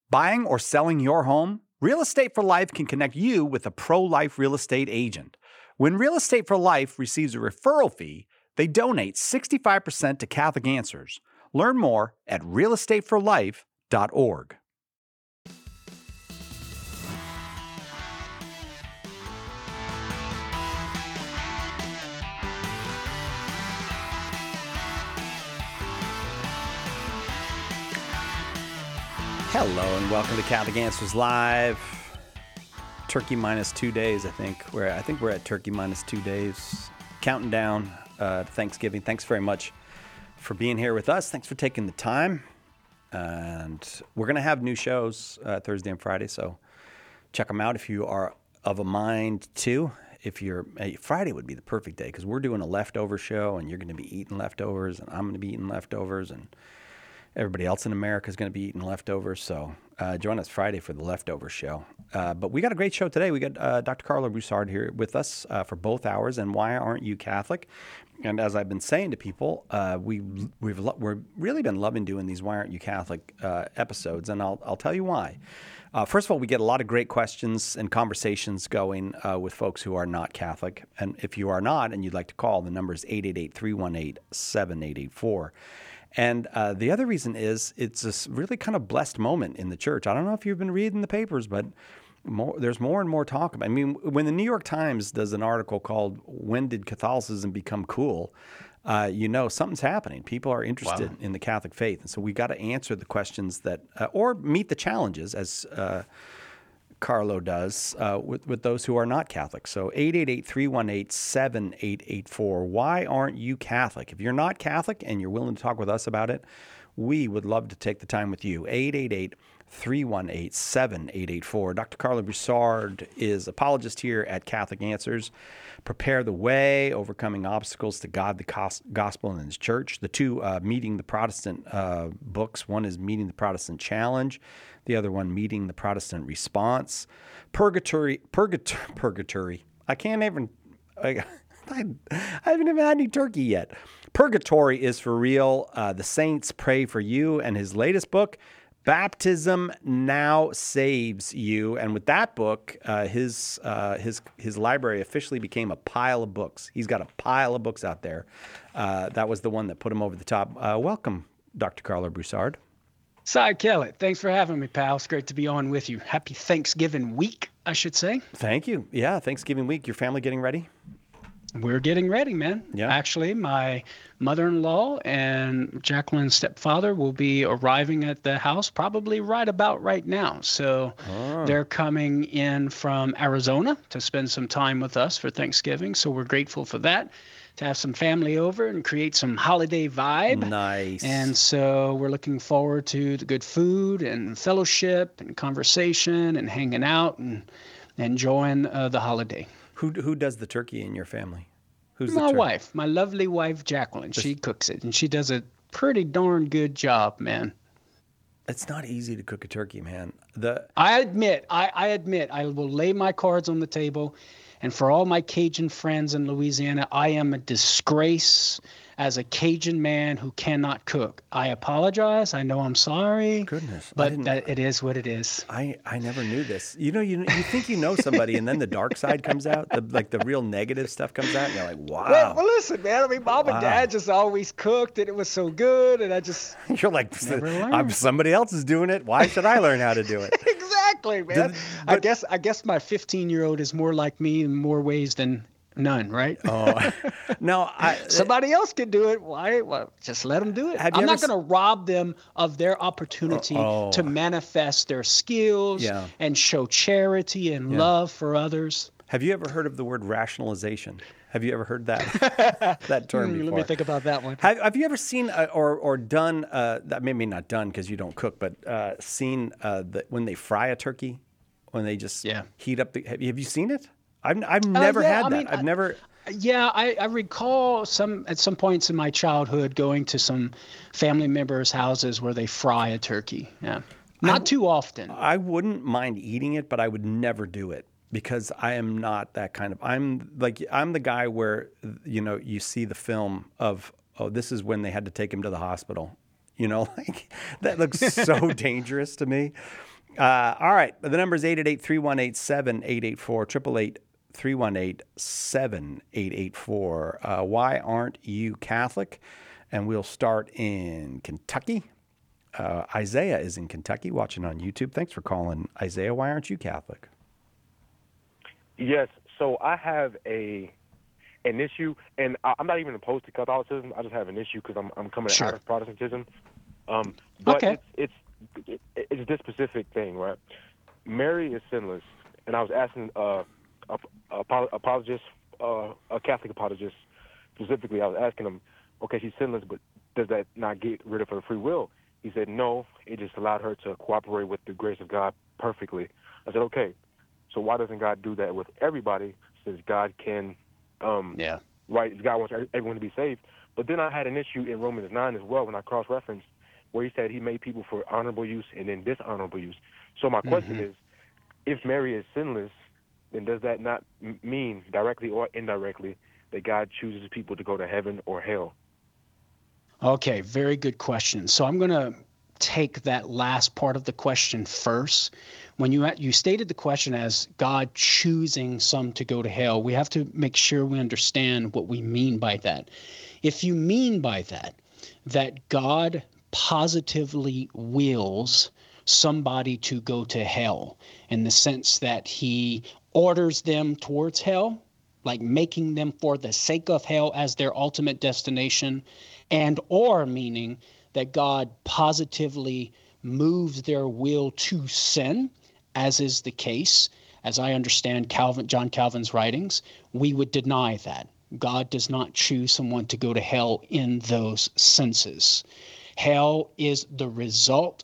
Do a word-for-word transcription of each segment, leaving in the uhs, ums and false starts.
Buying or selling your home? Real Estate for Life can connect you with a pro-life real estate agent. When Real Estate for Life receives a referral fee, they donate sixty-five percent to Catholic Answers. Learn more at real estate for life dot org. Hello and welcome to Catholic Answers Live. Turkey minus two days, I think. We're I think we're at Turkey minus two days. Counting down uh, to Thanksgiving. Thanks very much for being here with us. Thanks for taking the time. And we're going to have new shows uh, Thursday and Friday, so check them out if you are of a mind to. If you're hey, Friday would be the perfect day because we're doing a leftover show, and you're going to be eating leftovers, and I'm going to be eating leftovers, and everybody else in America is going to be eating leftovers, so uh, join us Friday for the leftover show. Uh, but we got a great show today. We got uh, Doctor Carlo Broussard here with us uh, for both hours, and Why Aren't You Catholic? And as I've been saying to people, uh, we, we've lo- we've really been loving doing these Why Aren't You Catholic uh, episodes, and I'll, I'll tell you why. Uh, first of all, we get a lot of great questions and conversations going uh, with folks who are not Catholic. And if you are not and you'd like to call, the number is eight eight eight, three one eight, seven eight eight four. And uh, the other reason is it's this really kind of blessed moment in the church. I don't know if you've been reading the papers, but more, there's more and more talk about it. I mean, when the New York Times does an article called "When Did Catholicism Become Cool?", uh, you know something's happening. People are interested wow. in the Catholic faith. And so we got to answer the questions that, uh, or meet the challenges as uh, Carlo does uh, with, with those who are not Catholic. So eight eight eight, three one eight, seven eight eight four. Why aren't you Catholic? If you're not Catholic and you're willing to talk with us about it, we would love to take the time with you. eight eight eight, three one eight, seven eight eight four. Doctor Carlo Broussard is apologist here at Catholic Answers. Prepare the way, overcoming obstacles to God, the gospel, and his church. The two uh, Meeting the Protestant uh, books. One is Meeting the Protestant Challenge. The other one, Meeting the Protestant Response. Purgatory, purgatory, purgatory. I can't even, I, I, I haven't even had any turkey yet. Purgatory is for real. Uh, the Saints Pray for You, and his latest book, Baptism Now Saves You. And with that book, uh, his uh, his his library officially became a pile of books. He's got a pile of books out there. Uh, that was the one that put him over the top. Uh, welcome, Doctor Carlo Broussard. Cy Kellett, thanks for having me, pal. It's great to be on with you. Happy Thanksgiving week, I should say. Thank you. Yeah, Thanksgiving week. Your family getting ready? We're getting ready, man. Yeah. Actually, my mother-in-law and Jacqueline's stepfather will be arriving at the house probably right about right now. So oh. they're coming in from Arizona to spend some time with us for Thanksgiving. So we're grateful for that, to have some family over and create some holiday vibe. Nice. And so we're looking forward to the good food and fellowship and conversation and hanging out and enjoying uh, the holiday. Who who does the turkey in your family? Who's my the tur- wife, my lovely wife, Jacqueline. She cooks it, and she does a pretty darn good job, man. It's not easy to cook a turkey, man. The I admit, I, I admit, I will lay my cards on the table, and for all my Cajun friends in Louisiana, I am a disgrace as a Cajun man who cannot cook. I apologize. I know I'm sorry. Goodness. But that, it is what it is. I, I never knew this. You know, you you think you know somebody, and then the dark side comes out, the, like the real negative stuff comes out, and you're like, wow. Well, well listen, man. I mean, mom wow. and dad just always cooked, and it was so good, and I just You're like, I'm, somebody else is doing it. Why should I learn how to do it? Exactly, man. Did, but, I guess I guess my fifteen-year-old is more like me in more ways than none, right? Oh, no. I, Somebody else can do it. Why? Well, just let them do it. I'm not going to rob them of their opportunity oh, oh. to manifest their skills yeah. and show charity and yeah. love for others. Have you ever heard of the word rationalization? Have you ever heard that that term before? Let me think about that one. Have, have you ever seen uh, or or done uh, that? Maybe not done because you don't cook, but uh, seen uh, the, when they fry a turkey, when they just yeah. heat up the. Have you, have you seen it? I've I've never uh, yeah, had I that. mean, I've I, never. Yeah, I, I recall some at some points in my childhood going to some family members' houses where they fry a turkey. Yeah, not I, too often. I wouldn't mind eating it, but I would never do it because I am not that kind of. I'm like I'm the guy where you know you see the film of oh this is when they had to take him to the hospital. You know, like that looks so dangerous to me. Uh, all right. The number is eight eight eight, three one eight, seven eight eight four, eight eight eight, three one eight, seven eight eight four. Uh, why aren't you Catholic? And we'll start in Kentucky. Uh, Isaiah is in Kentucky watching on YouTube. Thanks for calling, Isaiah. Why aren't you Catholic? Yes. So I have a an issue, and I'm not even opposed to Catholicism. I just have an issue because I'm I'm coming sure. out of Protestantism. Um, but okay. it's it's it's this specific thing, right? Mary is sinless, and I was asking uh, a, a apologist, uh, a Catholic apologist specifically. I was asking him, okay, she's sinless, but does that not get rid of her free will? He said no. It just allowed her to cooperate with the grace of God perfectly. I said okay. So why doesn't God do that with everybody? Since God can, um, yeah, right? God wants everyone to be saved. But then I had an issue in Romans nine as well when I cross-referenced, where he said he made people for honorable use and then dishonorable use. So my question mm-hmm. is, if Mary is sinless, then does that not m- mean directly or indirectly that God chooses people to go to heaven or hell? Okay, very good question. So I'm going to take that last part of the question first. When you you stated the question as God choosing some to go to hell, we have to make sure we understand what we mean by that. If you mean by that, that God positively wills somebody to go to hell in the sense that he orders them towards hell, like making them for the sake of hell as their ultimate destination, and or meaning that God positively moves their will to sin, as is the case, as I understand Calvin, John Calvin's writings, we would deny that. God does not choose someone to go to hell in those senses. Hell is the result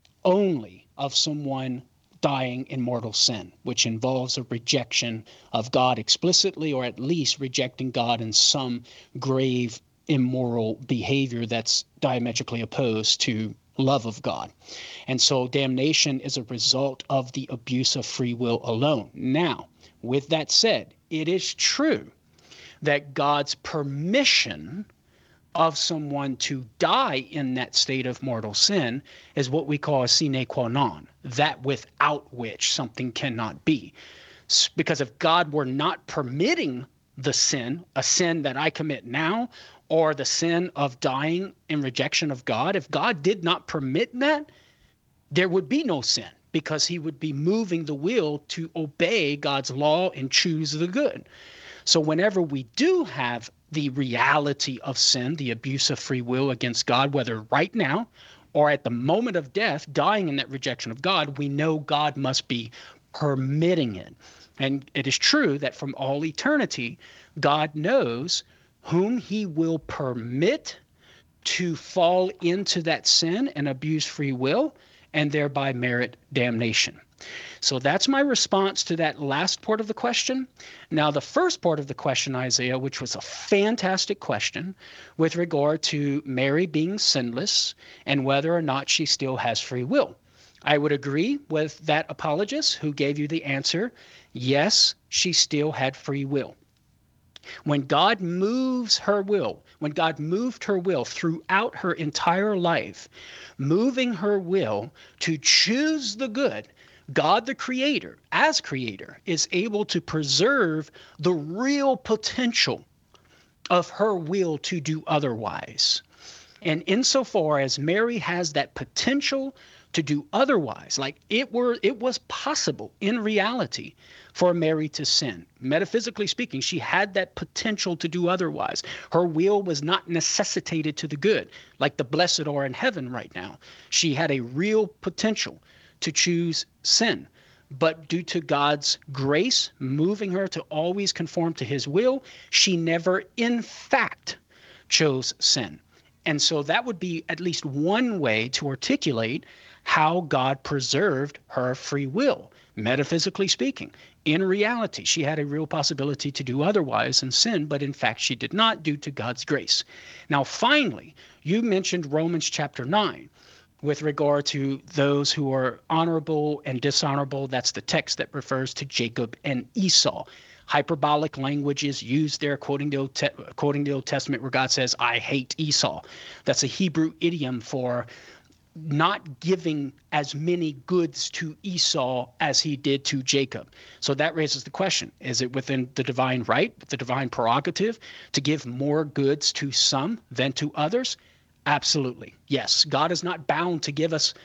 only of someone dying in mortal sin, which involves a rejection of God explicitly, or at least rejecting God in some grave immoral behavior that's diametrically opposed to love of God. And so damnation is a result of the abuse of free will alone. Now, with that said, it is true that God's permission of someone to die in that state of mortal sin is what we call a sine qua non, that without which something cannot be. Because if God were not permitting the sin, a sin that I commit now, or the sin of dying in rejection of God, if God did not permit that, there would be no sin, because he would be moving the will to obey God's law and choose the good. So whenever we do have the reality of sin, the abuse of free will against God, whether right now or at the moment of death, dying in that rejection of God, we know God must be permitting it. And it is true that from all eternity, God knows whom he will permit to fall into that sin and abuse free will, and thereby merit damnation. So that's my response to that last part of the question. Now, the first part of the question, Isaiah, which was a fantastic question with regard to Mary being sinless and whether or not she still has free will. I would agree with that apologist who gave you the answer. Yes, she still had free will. When God moves her will, when God moved her will throughout her entire life, moving her will to choose the good, God the Creator, as Creator, is able to preserve the real potential of her will to do otherwise. And insofar as Mary has that potential to do otherwise, like it were, it was possible in reality for Mary to sin. Metaphysically speaking, she had that potential to do otherwise. Her will was not necessitated to the good, like the blessed are in heaven right now. She had a real potential to choose sin. But due to God's grace moving her to always conform to his will, she never in fact chose sin. And so that would be at least one way to articulate how God preserved her free will, metaphysically speaking. In reality, she had a real possibility to do otherwise and sin, but in fact she did not, due to God's grace. Now, finally, you mentioned Romans chapter nine with regard to those who are honorable and dishonorable. That's the text that refers to Jacob and Esau. Hyperbolic language is used there, quoting the Old, Te- quoting the Old Testament, where God says, I hate Esau. That's a Hebrew idiom for not giving as many goods to Esau as he did to Jacob. So that raises the question, is it within the divine right, the divine prerogative, to give more goods to some than to others? Absolutely. Yes. God is not bound to give us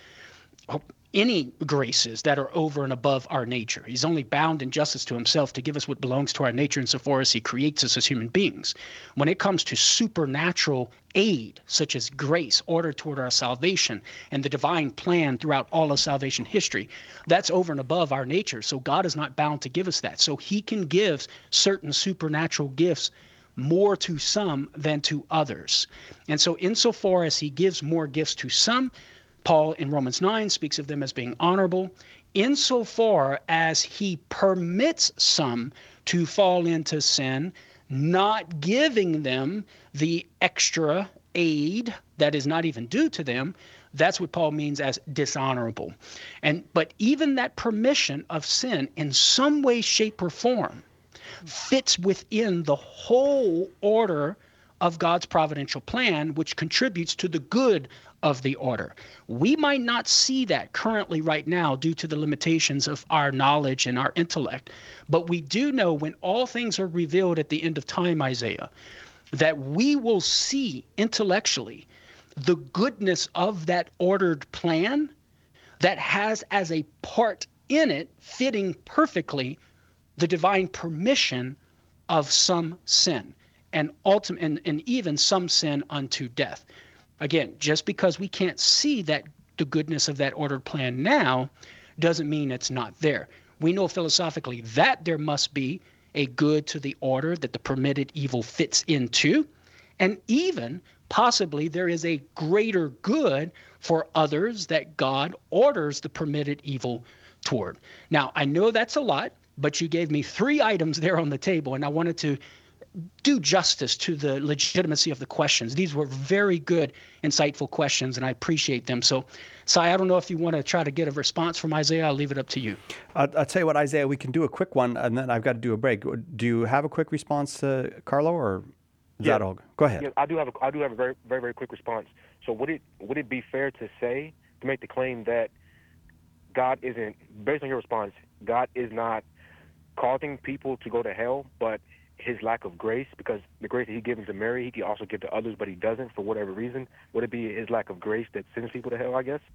any graces that are over and above our nature. He's only bound in justice to himself to give us what belongs to our nature insofar as he creates us as human beings. When it comes to supernatural aid, such as grace, order toward our salvation, and the divine plan throughout all of salvation history, that's over and above our nature. So God is not bound to give us that. So he can give certain supernatural gifts more to some than to others. And so insofar as he gives more gifts to some, Paul in Romans nine speaks of them as being honorable. Insofar as he permits some to fall into sin, not giving them the extra aid that is not even due to them, that's what Paul means as dishonorable. And but even that permission of sin in some way, shape, or form fits within the whole order of God's providential plan, which contributes to the good of the order. We might not see that currently right now due to the limitations of our knowledge and our intellect, but we do know when all things are revealed at the end of time, Isaiah, that we will see intellectually the goodness of that ordered plan that has as a part in it fitting perfectly the divine permission of some sin and ultimate and, and even some sin unto death. Again, just because we can't see that the goodness of that ordered plan now doesn't mean it's not there. We know philosophically that there must be a good to the order that the permitted evil fits into, and even possibly there is a greater good for others that God orders the permitted evil toward. Now, I know that's a lot, but you gave me three items there on the table, and I wanted to do justice to the legitimacy of the questions. These were very good, insightful questions, and I appreciate them. So, Sai, I don't know if you want to try to get a response from Isaiah. I'll leave it up to you. I'll, I'll tell you what, Isaiah, we can do a quick one, and then I've got to do a break. Do you have a quick response to Carlo, or is yeah. that all? Go ahead. Yeah, I do have a, I do have a very, very, very quick response. So would it would it be fair to say, to make the claim that God isn't, based on your response, God is not causing people to go to hell, but his lack of grace, because the grace that he gives to Mary, he can also give to others, but he doesn't for whatever reason? Would it be his lack of grace that sends people to hell, I guess?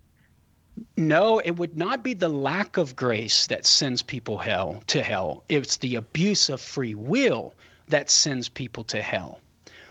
No, it would not be the lack of grace that sends people hell to hell. It's the abuse of free will that sends people to hell.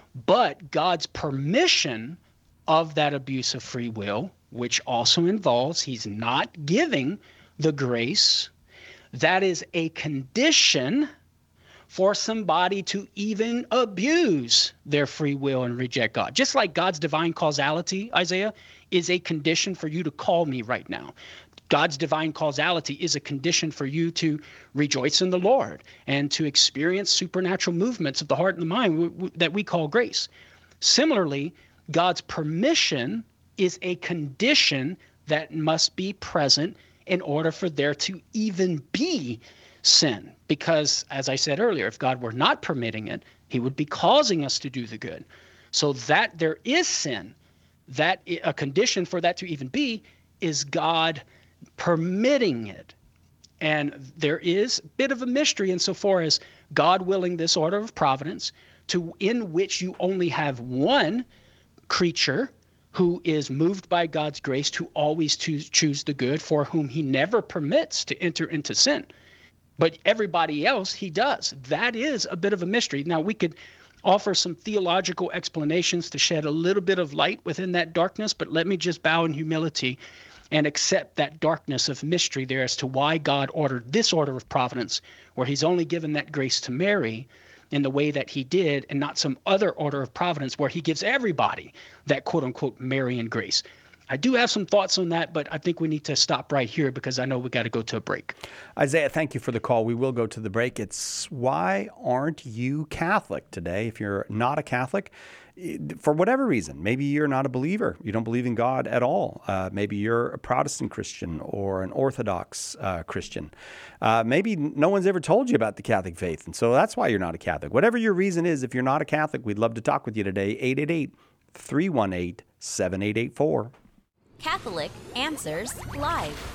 But God's permission of that abuse of free will, which also involves he's not giving the grace, that is a condition for somebody to even abuse their free will and reject God. Just like God's divine causality, Isaiah, is a condition for you to call me right now. God's divine causality is a condition for you to rejoice in the Lord and to experience supernatural movements of the heart and the mind w- w- that we call grace. Similarly, God's permission is a condition that must be present in order for there to even be sin. Because, as I said earlier, if God were not permitting it, he would be causing us to do the good. So that there is sin, that a condition for that to even be is God permitting it. And there is a bit of a mystery insofar as God willing this order of providence, to in which you only have one creature who is moved by God's grace to always choose, choose the good, for whom he never permits to enter into sin. But everybody else, he does. That is a bit of a mystery. Now, we could offer some theological explanations to shed a little bit of light within that darkness, but let me just bow in humility and accept that darkness of mystery there as to why God ordered this order of providence, where he's only given that grace to Mary in the way that he did, and not some other order of providence where he gives everybody that quote-unquote Marian grace. I do have some thoughts on that, but I think we need to stop right here because I know we got to go to a break. Isaiah, thank you for the call. We will go to the break. It's why aren't you Catholic today? If you're not a Catholic, for whatever reason, maybe you're not a believer. You don't believe in God at all. Uh, maybe you're a Protestant Christian or an Orthodox uh, Christian. Uh, maybe no one's ever told you about the Catholic faith, and so that's why you're not a Catholic. Whatever your reason is, if you're not a Catholic, we'd love to talk with you today. eight eight eight, three one eight, seven eight eight four. Catholic Answers Live.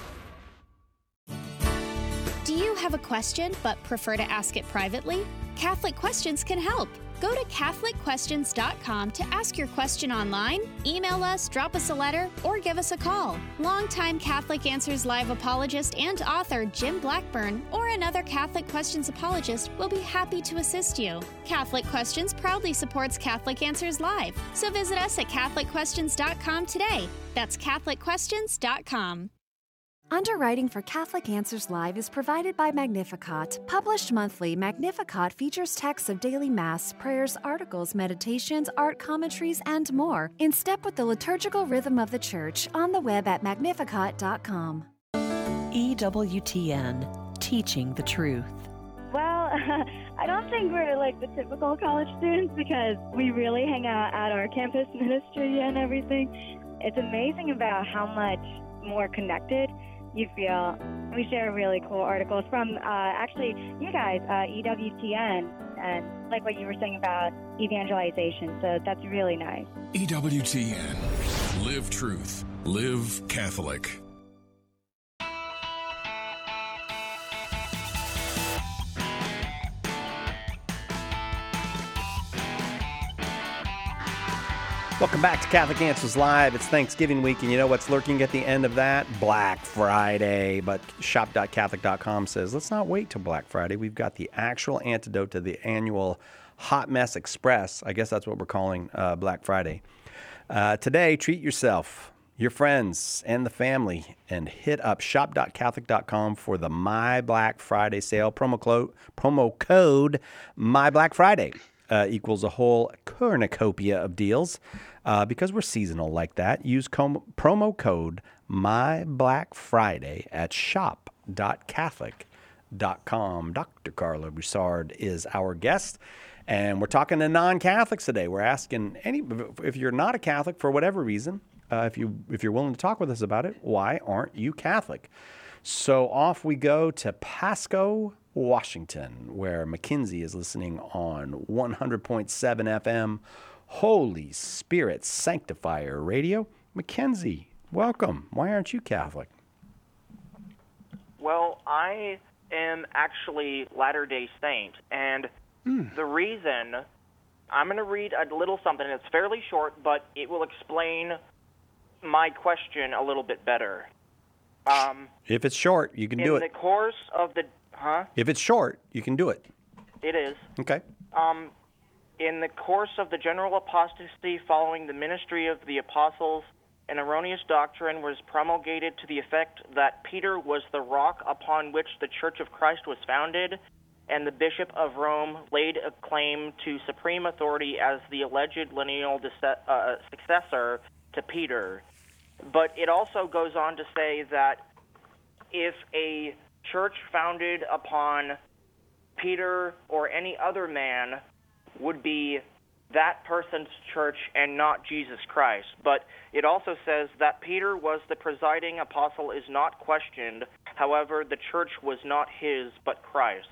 Do you have a question but prefer to ask it privately? Catholic Questions can help. Go to Catholic Questions dot com to ask your question online, email us, drop us a letter, or give us a call. Longtime Catholic Answers Live apologist and author Jim Blackburn or another Catholic Questions apologist will be happy to assist you. Catholic Questions proudly supports Catholic Answers Live, so visit us at Catholic Questions dot com today. That's Catholic Questions dot com. Underwriting for Catholic Answers Live is provided by Magnificat. Published monthly, Magnificat features texts of daily Mass, prayers, articles, meditations, art commentaries, and more, in step with the liturgical rhythm of the Church, on the web at magnificat dot com. E W T N, Teaching the Truth. Well, I don't think we're like the typical college students because we really hang out at our campus ministry and everything. It's amazing about how much more connected you feel. We share really cool articles from uh, actually you guys, uh, E W T N, and like what you were saying about evangelization. So that's really nice. E W T N. Live truth. Live Catholic. Welcome back to Catholic Answers Live. It's Thanksgiving week, and you know what's lurking at the end of that? Black Friday. But shop dot catholic dot com says, let's not wait till Black Friday. We've got the actual antidote to the annual Hot Mess Express. I guess that's what we're calling uh, Black Friday. Uh, today, treat yourself, your friends, and the family, and hit up shop dot catholic dot com for the My Black Friday sale. Promo code, promo code My Black Friday uh, equals a whole cornucopia of deals. Uh, because we're seasonal like that, use com- promo code My Black Friday at shop dot catholic dot com. Doctor Carla Broussard is our guest, and we're talking to non-Catholics today. We're asking any if you're not a Catholic for whatever reason, uh, if you if you're willing to talk with us about it, why aren't you Catholic? So off we go to Pasco, Washington, where Mackenzie is listening on one hundred point seven F M. Holy Spirit Sanctifier Radio. Mackenzie, welcome. Why aren't you Catholic? Well, I am actually Latter-day Saint, and mm. the reason, I'm going to read a little something. It's fairly short, but it will explain my question a little bit better. Um, if it's short, you can do it. In the course of the, huh? If it's short, you can do it. It is. Okay. Um. In the course of the general apostasy following the ministry of the apostles, an erroneous doctrine was promulgated to the effect that Peter was the rock upon which the Church of Christ was founded, and the Bishop of Rome laid a claim to supreme authority as the alleged lineal uh, successor to Peter. But it also goes on to say that if a church founded upon Peter or any other man would be that person's church and not Jesus Christ. But it also says that Peter was the presiding apostle is not questioned. However, the church was not his, but Christ.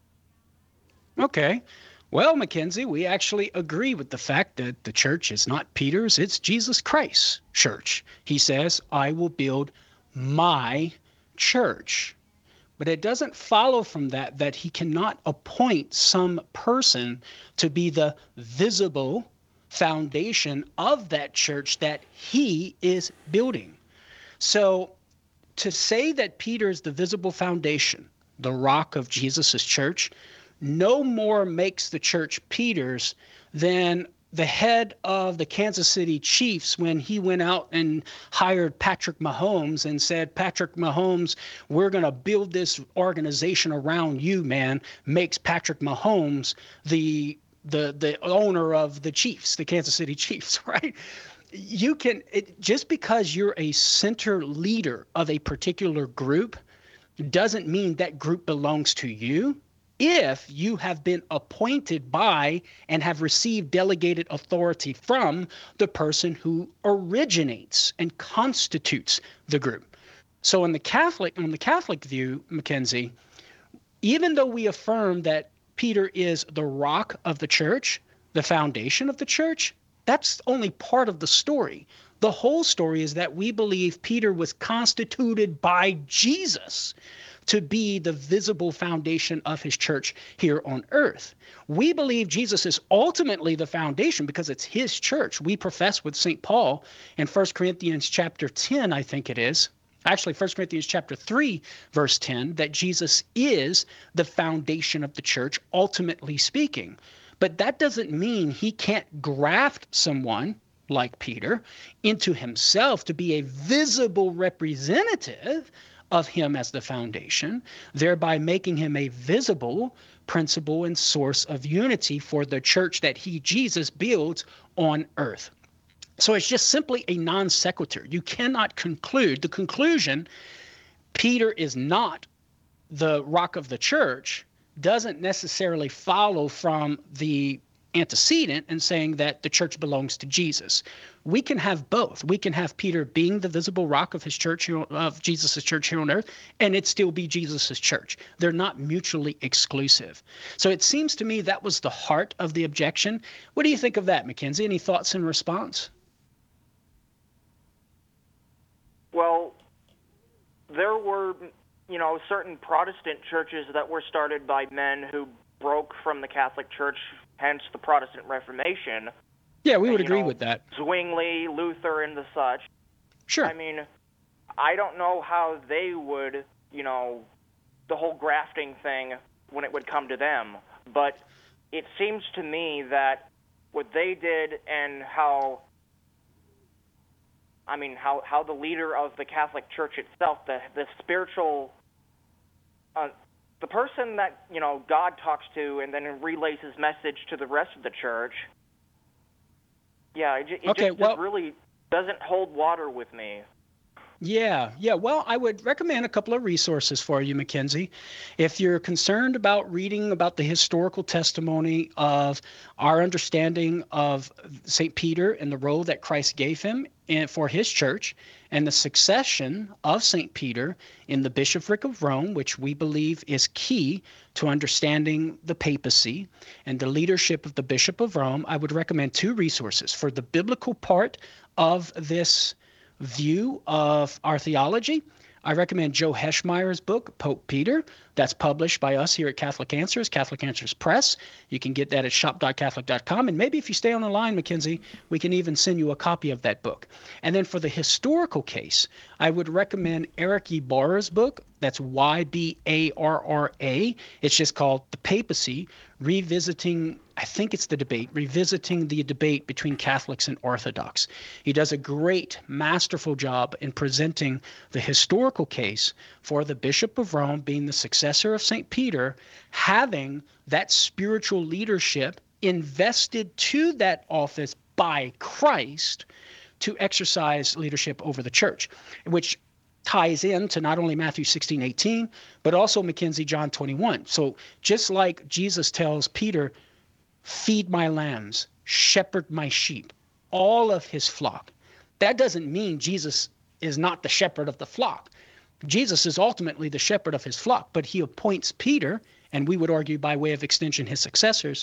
Okay. Well, Mackenzie, we actually agree with the fact that the church is not Peter's, it's Jesus Christ's church. He says, I will build my church. But it doesn't follow from that that he cannot appoint some person to be the visible foundation of that church that he is building. So to say that Peter is the visible foundation, the rock of Jesus's church, no more makes the church Peter's than the head of the Kansas City Chiefs when he went out and hired Patrick Mahomes and said, Patrick Mahomes, we're going to build this organization around you, man, makes Patrick Mahomes the the the owner of the Chiefs, the Kansas City Chiefs, right? You can, it, just because you're a center leader of a particular group doesn't mean that group belongs to you. If you have been appointed by and have received delegated authority from the person who originates and constitutes the group. So in the Catholic, in the Catholic view, Mackenzie, even though we affirm that Peter is the rock of the church, the foundation of the church, that's only part of the story. The whole story is that we believe Peter was constituted by Jesus to be the visible foundation of his church here on earth. We believe Jesus is ultimately the foundation because it's his church. We profess with Saint Paul in First Corinthians chapter ten, I think it is, actually First Corinthians chapter three, verse ten, that Jesus is the foundation of the church, ultimately speaking. But that doesn't mean he can't graft someone like Peter into himself to be a visible representative of him as the foundation, thereby making him a visible principle and source of unity for the church that he, Jesus, builds on earth. So it's just simply a non sequitur. You cannot conclude, the conclusion, Peter is not the rock of the church, doesn't necessarily follow from the antecedent and saying that the church belongs to Jesus. We can have both. We can have Peter being the visible rock of his church, here, of Jesus' church here on earth, and it still be Jesus' church. They're not mutually exclusive. So it seems to me that was the heart of the objection. What do you think of that, Mackenzie? Any thoughts in response? Well, there were, you know, certain Protestant churches that were started by men who broke from the Catholic Church, hence the Protestant Reformation. Yeah, we would and, agree know, with that. Zwingli, Luther, and the such. Sure. I mean, I don't know how they would, you know, the whole grafting thing when it would come to them, but it seems to me that what they did and how, I mean, how, how the leader of the Catholic Church itself, the, the spiritual, uh, the person that, you know, God talks to and then relays his message to the rest of the church, yeah, it, it okay, just, well, just really doesn't hold water with me. Yeah, yeah. Well, I would recommend a couple of resources for you, Mackenzie. If you're concerned about reading about the historical testimony of our understanding of Saint Peter and the role that Christ gave him in, for his church, and the succession of Saint Peter in the bishopric of Rome, which we believe is key to understanding the papacy and the leadership of the Bishop of Rome, I would recommend two resources. For the biblical part of this view of our theology, I recommend Joe Heschmeyer's book, Pope Peter. That's published by us here at Catholic Answers, Catholic Answers Press. You can get that at shop dot catholic dot com. And maybe if you stay on the line, Mackenzie, we can even send you a copy of that book. And then for the historical case, I would recommend Eric Ybarra's book. That's Y B A R R A. It's just called The Papacy, Revisiting, I think it's the debate, Revisiting the Debate Between Catholics and Orthodox. He does a great, masterful job in presenting the historical case for the Bishop of Rome being the successor of Saint Peter, having that spiritual leadership invested to that office by Christ to exercise leadership over the church, which ties into not only Matthew sixteen eighteen, but also Mackenzie, John twenty-one. So just like Jesus tells Peter, feed my lambs, shepherd my sheep, all of his flock. That doesn't mean Jesus is not the shepherd of the flock. Jesus is ultimately the shepherd of his flock, but he appoints Peter, and we would argue by way of extension his successors,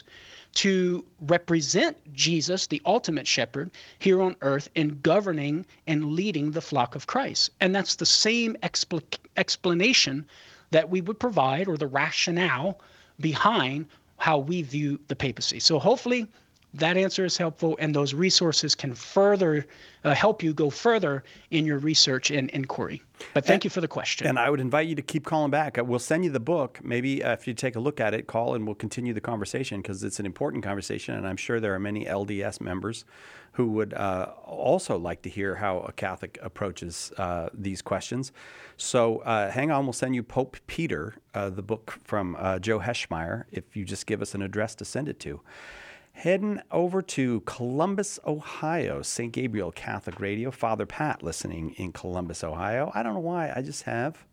to represent Jesus, the ultimate shepherd, here on earth in governing and leading the flock of Christ. And that's the same expl- explanation that we would provide, or the rationale behind how we view the papacy. So hopefully that answer is helpful, and those resources can further uh, help you go further in your research and inquiry. But thank and, you for the question. And I would invite you to keep calling back. We'll send you the book. Maybe uh, if you take a look at it, call and we'll continue the conversation, because it's an important conversation, and I'm sure there are many L D S members who would uh, also like to hear how a Catholic approaches uh, these questions. So uh, hang on, we'll send you Pope Peter, uh, the book from uh, Joe Heschmeyer, if you just give us an address to send it to. Heading over to Columbus, Ohio, Saint Gabriel Catholic Radio. Father Pat listening in Columbus, Ohio. I don't know why, I just have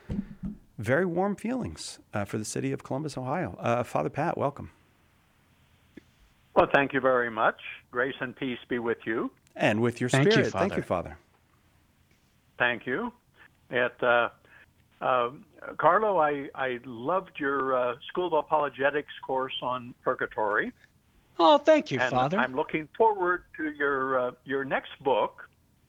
very warm feelings uh, for the city of Columbus, Ohio. Uh, Father Pat, welcome. Well, thank you very much. Grace and peace be with you. And with your thank spirit. You, thank you, Father. Thank you. It, uh, uh, Carlo, I, I loved your uh, School of Apologetics course on purgatory. Oh, thank you, and Father. I'm looking forward to your uh, your next book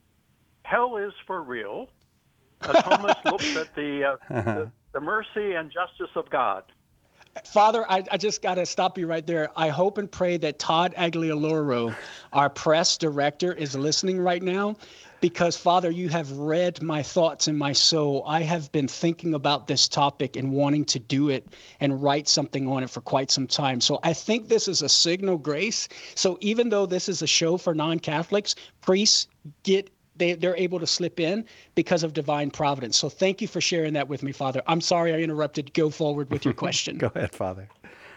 hell is for real. Thomas looks at the, uh, the the mercy and justice of God. Father, I, I just got to stop you right there. I hope and pray that Todd Aglioloro, our press director, is listening right now, because, Father, you have read my thoughts and my soul. I have been thinking about this topic and wanting to do it and write something on it for quite some time. So I think this is a signal grace. So even though this is a show for non-Catholics, priests get They, they're able to slip in because of divine providence. So thank you for sharing that with me, Father. I'm sorry I interrupted. Go forward with your question. Go ahead, Father.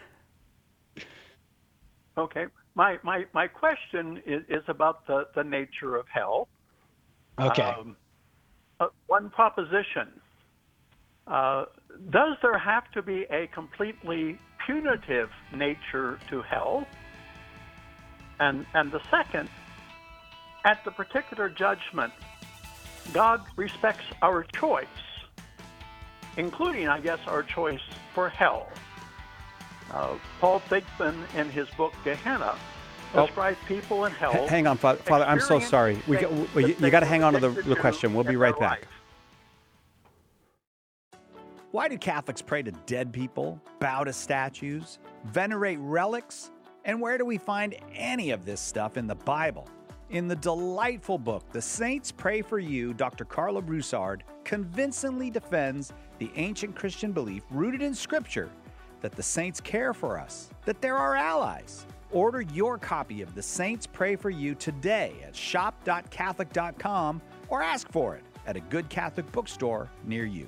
Okay. My my, my question is, is about the, the nature of hell. Okay. Um, uh, one proposition. Uh, does there have to be a completely punitive nature to hell? And and the second, at the particular judgment, God respects our choice, including, I guess, our choice for hell. Uh, Paul Thigpen, in his book Gehenna, oh. describes people in hell. H- hang on, Father. Father, I'm so sorry. We, got, we you, you got to hang on to the, the question. We'll be right back. Life. Why do Catholics pray to dead people, bow to statues, venerate relics, and where do we find any of this stuff in the Bible? In the delightful book, The Saints Pray for You, Doctor Carlo Broussard convincingly defends the ancient Christian belief rooted in Scripture that the saints care for us, that they're our allies. Order your copy of The Saints Pray for You today at shop dot catholic dot com or ask for it at a good Catholic bookstore near you.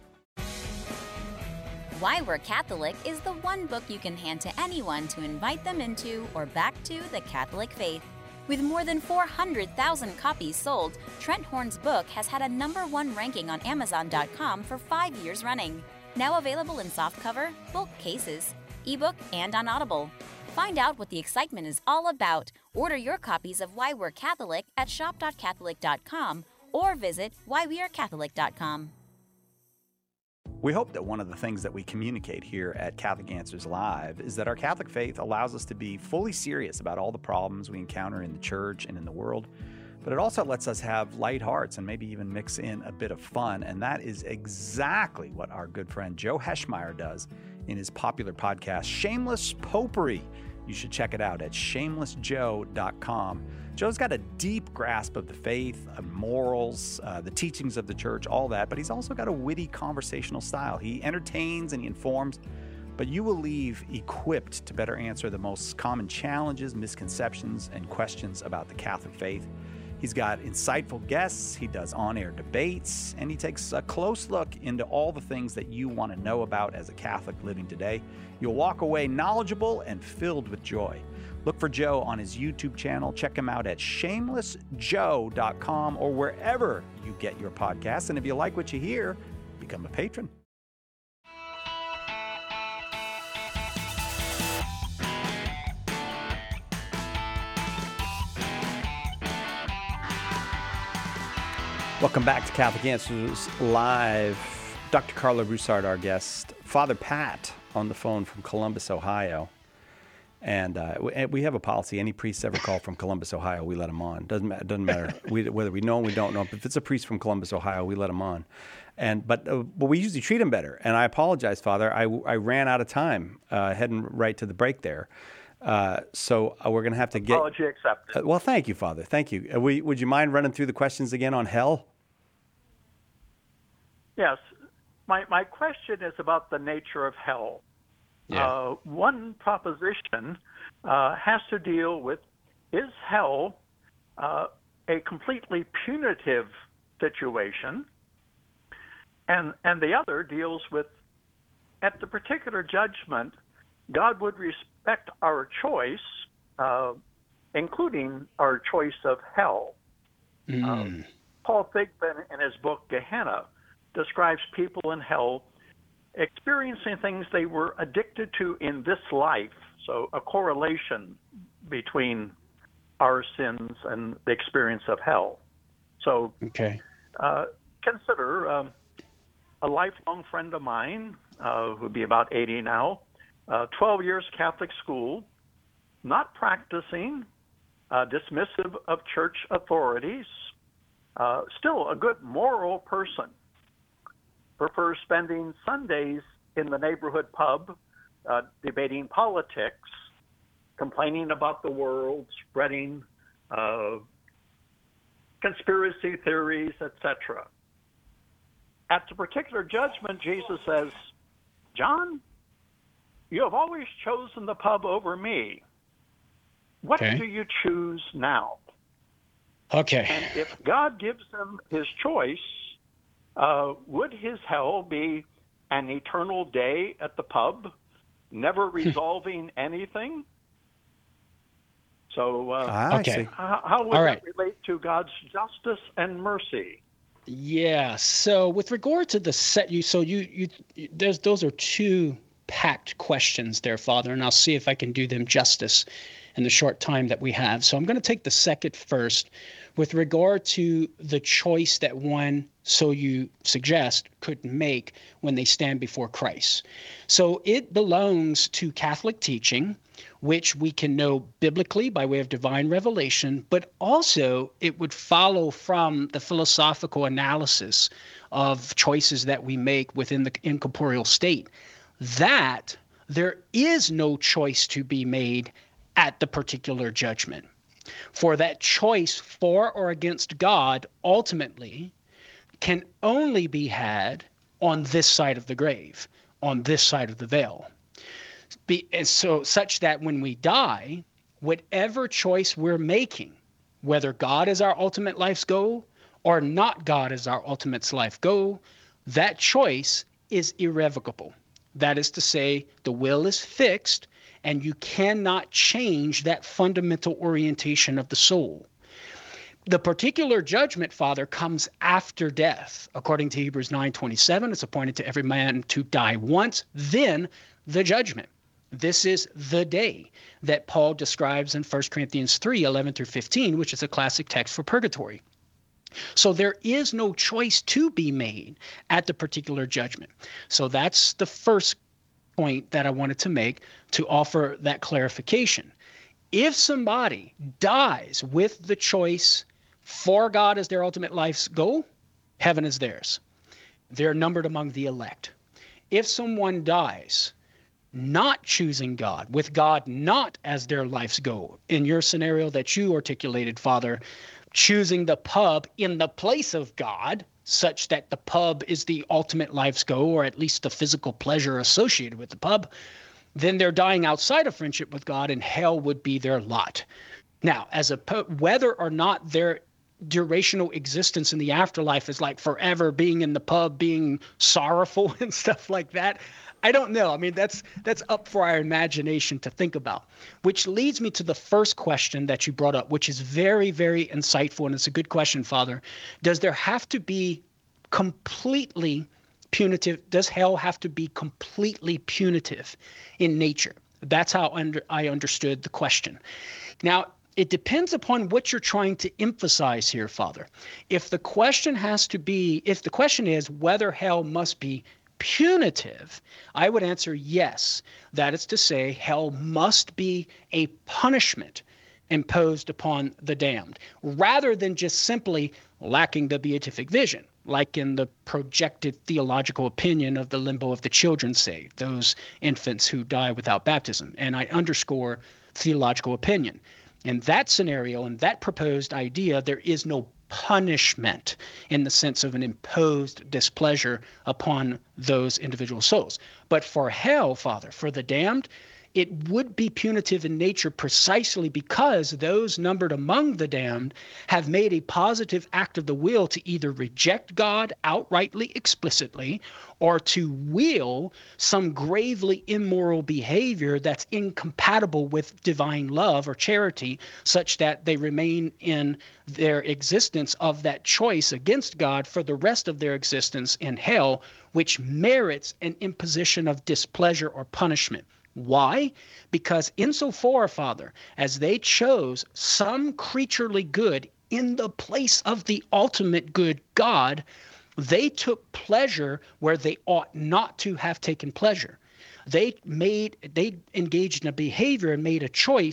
Why We're Catholic is the one book you can hand to anyone to invite them into or back to the Catholic faith. With more than four hundred thousand copies sold, Trent Horn's book has had a number one ranking on amazon dot com for five years running. Now available in softcover, bulk cases, ebook, and on Audible. Find out what the excitement is all about. Order your copies of Why We're Catholic at shop dot catholic dot com or visit why we are catholic dot com. We hope that one of the things that we communicate here at Catholic Answers Live is that our Catholic faith allows us to be fully serious about all the problems we encounter in the church and in the world, but it also lets us have light hearts and maybe even mix in a bit of fun, and that is exactly what our good friend Joe Heschmeyer does in his popular podcast, Shameless Popery. You should check it out at shameless joe dot com. Joe's got a deep grasp of the faith, of morals, uh, the teachings of the church, all that, but he's also got a witty conversational style. He entertains and he informs, but you will leave equipped to better answer the most common challenges, misconceptions, and questions about the Catholic faith. He's got insightful guests, he does on-air debates, and he takes a close look into all the things that you want to know about as a Catholic living today. You'll walk away knowledgeable and filled with joy. Look for Joe on his YouTube channel. Check him out at shameless joe dot com or wherever you get your podcasts. And if you like what you hear, become a patron. Welcome back to Catholic Answers Live. Doctor Carlo Broussard, our guest. Father Pat on the phone from Columbus, Ohio. And uh, we have a policy. Any priest ever called from Columbus, Ohio, we let him on. Doesn't matter. Doesn't matter we, whether we know him, we don't know him. If it's a priest from Columbus, Ohio, we let him on. And but uh, but we usually treat him better. And I apologize, Father. I, I ran out of time, uh, heading right to the break there. Uh, so uh, we're going to have to get. Apology accepted. Uh, well, thank you, Father. Thank you. Uh, we, would you mind running through the questions again on hell? Yes. My my question is about the nature of hell. Yeah. Uh, one proposition uh, has to deal with, is hell uh, a completely punitive situation? And, and the other deals with, at the particular judgment, God would respect our choice, uh, including our choice of hell. Mm. Uh, Paul Thigpen, in his book Gehenna, describes people in hell experiencing things they were addicted to in this life. So a correlation between our sins and the experience of hell. So okay. uh, consider um, a lifelong friend of mine, uh, who would be about eighty now, uh, twelve years Catholic school, not practicing, uh, dismissive of church authorities, uh, still a good moral person, prefers spending Sundays in the neighborhood pub, uh, debating politics, complaining about the world, spreading uh, conspiracy theories, et cetera. At the particular judgment, Jesus says, John, you have always chosen the pub over me. What okay. do you choose now? Okay. And if God gives him his choice, uh, would his hell be an eternal day at the pub, never resolving anything? So uh, ah, okay. how, how would All that right. relate to God's justice and mercy? Yeah. So with regard to the set, you so you you, you there's those are two packed questions there, Father, and I'll see if I can do them justice in the short time that we have. So I'm going to take the second first. With regard to the choice that one, so you suggest, could make when they stand before Christ. So it belongs to Catholic teaching, which we can know biblically by way of divine revelation, but also it would follow from the philosophical analysis of choices that we make within the incorporeal state, that there is no choice to be made at the particular judgment. For that choice for or against God ultimately can only be had on this side of the grave, on this side of the veil. Be, and so such that when we die, whatever choice we're making, whether God is our ultimate life's goal or not God is our ultimate life goal, that choice is irrevocable. That is to say, the will is fixed, and you cannot change that fundamental orientation of the soul. The particular judgment, Father, comes after death. According to Hebrews nine twenty-seven, it's appointed to every man to die once, then the judgment. This is the day that Paul describes in First Corinthians three eleven through fifteen, which is a classic text for purgatory. So there is no choice to be made at the particular judgment. So that's the first point that I wanted to make to offer that clarification. If somebody dies with the choice for God as their ultimate life's goal, heaven is theirs. They're numbered among the elect. If someone dies not choosing God, with God not as their life's goal, in your scenario that you articulated, Father, choosing the pub in the place of God, such that the pub is the ultimate life's goal, or at least the physical pleasure associated with the pub, then they're dying outside of friendship with God, and hell would be their lot. Now, as a whether or not their durational existence in the afterlife is like forever being in the pub, being sorrowful and stuff like that, I don't know. I mean, that's that's up for our imagination to think about, which leads me to the first question that you brought up, which is very, very insightful, and it's a good question, Father. Does there have to be completely punitive? Does hell have to be completely punitive in nature? That's how under, I understood the question. Now, it depends upon what you're trying to emphasize here, Father. If the question has to be, if the question is whether hell must be punitive, I would answer yes. That is to say, hell must be a punishment imposed upon the damned, rather than just simply lacking the beatific vision, like in the projected theological opinion of the limbo of the children saved, those infants who die without baptism. And I underscore theological opinion. In that scenario, in that proposed idea, there is no punishment in the sense of an imposed displeasure upon those individual souls. But for hell, Father, for the damned, it would be punitive in nature precisely because those numbered among the damned have made a positive act of the will to either reject God outrightly, explicitly, or to will some gravely immoral behavior that's incompatible with divine love or charity, such that they remain in their existence of that choice against God for the rest of their existence in hell, which merits an imposition of displeasure or punishment. Why? Because insofar, Father, as they chose some creaturely good in the place of the ultimate good God, they took pleasure where they ought not to have taken pleasure. They made, they engaged in a behavior and made a choice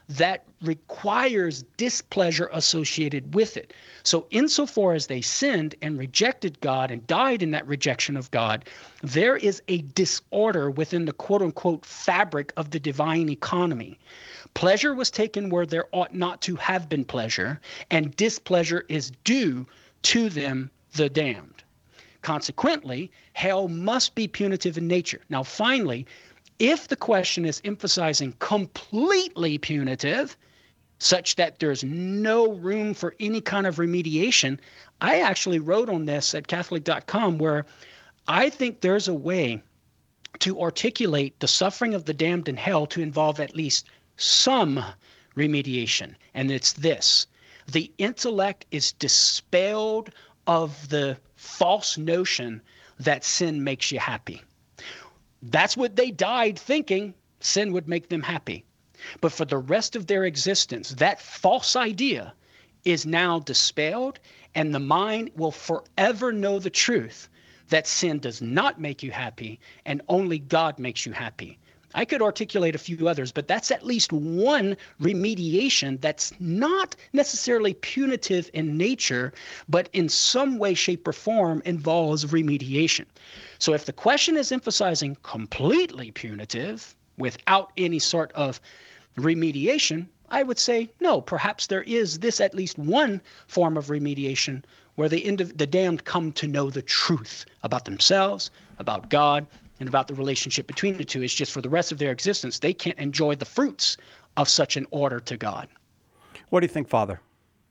that requires displeasure associated with it. So insofar as they sinned and rejected God and died in that rejection of God, there is a disorder within the quote-unquote fabric of the divine economy. Pleasure was taken where there ought not to have been pleasure, and displeasure is due to them, the damned. Consequently, hell must be punitive in nature. Now, finally, if the question is emphasizing completely punitive, such that there's no room for any kind of remediation, I actually wrote on this at Catholic dot com, where I think there's a way to articulate the suffering of the damned in hell to involve at least some remediation. And it's this: the intellect is dispelled of the false notion that sin makes you happy. That's what they died thinking, sin would make them happy. But for the rest of their existence, that false idea is now dispelled, and the mind will forever know the truth that sin does not make you happy, and only God makes you happy. I could articulate a few others, but that's at least one remediation that's not necessarily punitive in nature, but in some way, shape, or form involves remediation. So if the question is emphasizing completely punitive without any sort of remediation, I would say no, perhaps there is this at least one form of remediation where the, indiv- the damned come to know the truth about themselves, about God, and about the relationship between the two. It's just for the rest of their existence, they can't enjoy the fruits of such an order to God. What do you think, Father?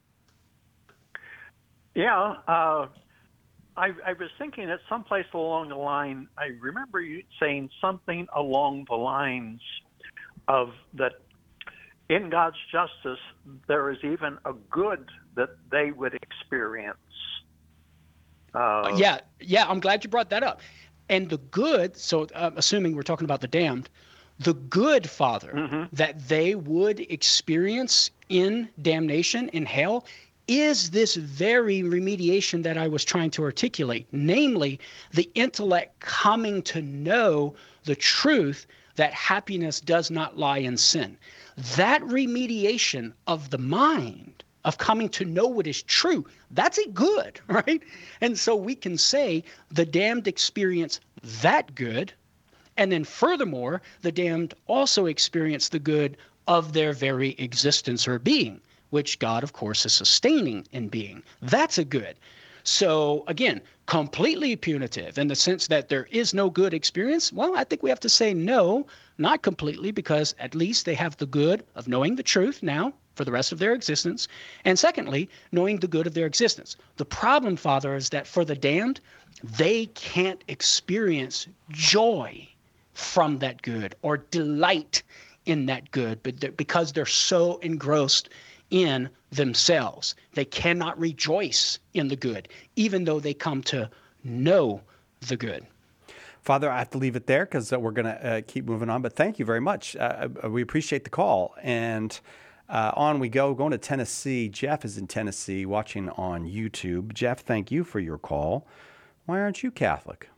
Yeah, uh, I, I was thinking that someplace along the line, I remember you saying something along the lines of that in God's justice, there is even a good that they would experience. Uh, yeah, yeah, I'm glad you brought that up. And the good, so uh, assuming we're talking about the damned, the good, Father, mm-hmm. that they would experience in damnation, in hell, is this very remediation that I was trying to articulate, namely the intellect coming to know the truth that happiness does not lie in sin. That remediation of the mind, of coming to know what is true, that's a good, right? And so we can say the damned experience that good, and then furthermore, the damned also experience the good of their very existence or being, which God, of course, is sustaining in being. That's a good. So again, completely punitive in the sense that there is no good experience. Well, I think we have to say no, not completely, because at least they have the good of knowing the truth now for the rest of their existence. And secondly, knowing the good of their existence. The problem, Father, is that for the damned, they can't experience joy from that good or delight in that good, but they're, because they're so engrossed in themselves. They cannot rejoice in the good, even though they come to know the good. Father, I have to leave it there because uh, we're going to uh, keep moving on, but thank you very much. Uh, we appreciate the call. And uh, on we go, going to Tennessee. Jeff is in Tennessee watching on YouTube. Jeff, thank you for your call. Why aren't you Catholic?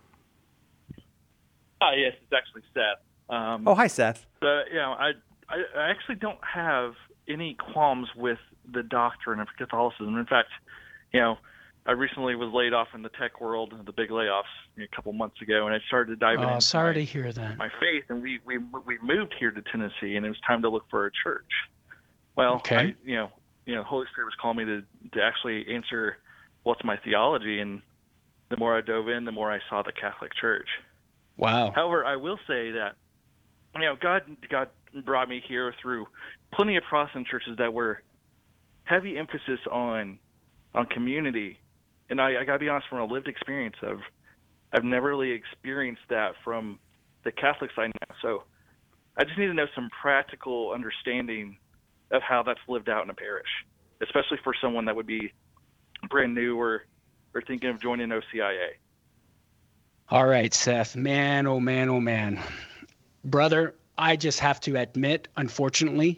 Uh, yes, it's actually Seth. Um, oh, hi, Seth. Uh, you know, I, I I actually don't have any qualms with the doctrine of Catholicism. In fact, you know, I recently was laid off in the tech world, the big layoffs, a couple months ago, and I started diving oh, into sorry my, to hear that. my faith, and we, we we moved here to Tennessee, and it was time to look for a church. Well, okay. I, you know, you know, Holy Spirit was calling me to to actually answer what's my theology, and the more I dove in, the more I saw the Catholic Church. Wow. However, I will say that, you know, God God brought me here through plenty of Protestant churches that were heavy emphasis on on community. And I, I got to be honest, from a lived experience, I've, I've never really experienced that from the Catholic side now. So I just need to know some practical understanding of how that's lived out in a parish, especially for someone that would be brand new or, or thinking of joining O C I A. All right, Seth. Man, oh, man, oh, man. Brother, I just have to admit, unfortunately,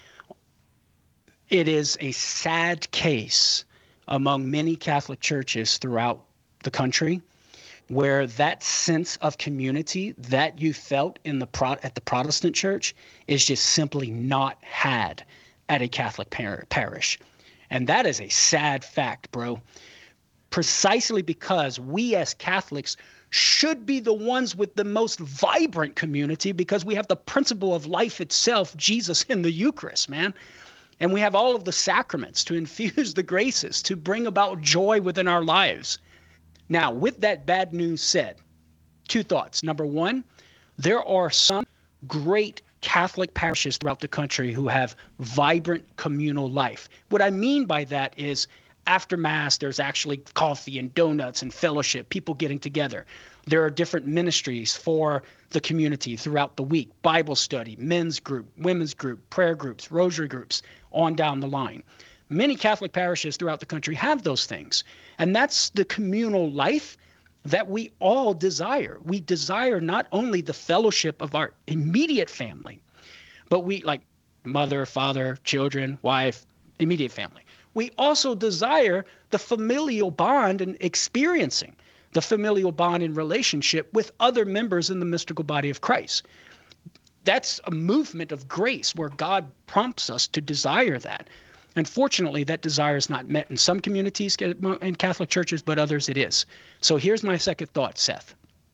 it is a sad case among many Catholic churches throughout the country where that sense of community that you felt in the Pro- at the Protestant church is just simply not had at a Catholic par- parish. And that is a sad fact, bro. Precisely because we as Catholics should be the ones with the most vibrant community, because we have the principle of life itself, Jesus in the Eucharist, man. And we have all of the sacraments to infuse the graces, to bring about joy within our lives. Now, with that bad news said, two thoughts. Number one, there are some great Catholic parishes throughout the country who have vibrant communal life. What I mean by that is after Mass, there's actually coffee and donuts and fellowship, people getting together. There are different ministries for the community throughout the week, Bible study, men's group, women's group, prayer groups, rosary groups, on down the line. Many Catholic parishes throughout the country have those things. And that's the communal life that we all desire. We desire not only the fellowship of our immediate family, but we like mother, father, children, wife, immediate family. We also desire the familial bond and experiencing the familial bond and relationship with other members in the mystical body of Christ. That's a movement of grace where God prompts us to desire that. Unfortunately, that desire is not met in some communities in Catholic churches, but others it is. So here's my second thought, Seth.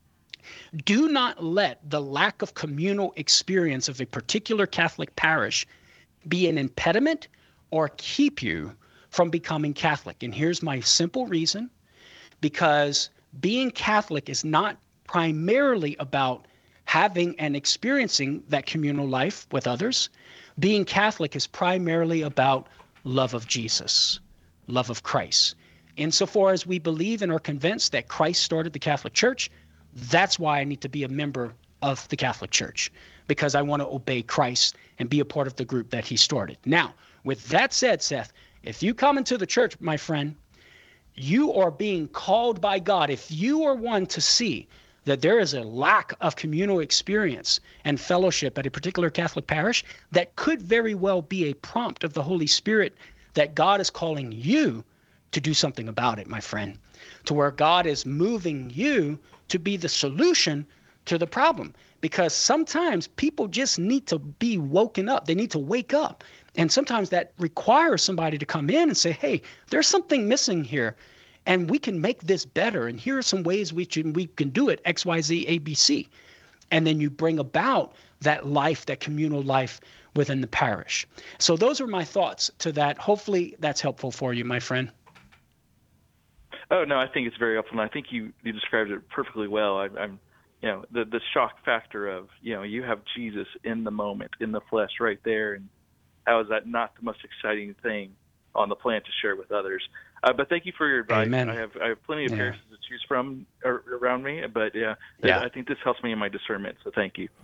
Do not let the lack of communal experience of a particular Catholic parish be an impediment or keep you from becoming Catholic. And here's my simple reason. Because being Catholic is not primarily about having and experiencing that communal life with others. Being Catholic is primarily about love of Jesus, love of Christ. Insofar as we believe and are convinced that Christ started the Catholic Church, that's why I need to be a member of the Catholic Church, because I want to obey Christ and be a part of the group that he started. Now, with that said, Seth, if you come into the church, my friend, you are being called by God. If you are one to see that there is a lack of communal experience and fellowship at a particular Catholic parish, that could very well be a prompt of the Holy Spirit that God is calling you to do something about it, my friend, to where God is moving you to be the solution to the problem. Because sometimes people just need to be woken up. They need to wake up. And sometimes that requires somebody to come in and say, hey, there's something missing here, and we can make this better. And here are some ways we can, we can do it, X, Y, Z, A, B, C. And then you bring about that life, that communal life within the parish. So those are my thoughts to that. Hopefully that's helpful for you, my friend. Oh, no, I think it's very helpful. And I think you, you described it perfectly well. I, I'm, you know, the, the shock factor of, you know, you have Jesus in the moment, in the flesh right there. And how is that not the most exciting thing on the planet to share with others? Uh, but thank you for your advice. Amen. I have I have plenty of Yeah. parishes to choose from ar- around me, but yeah, Yeah. I think this helps me in my discernment. So thank you.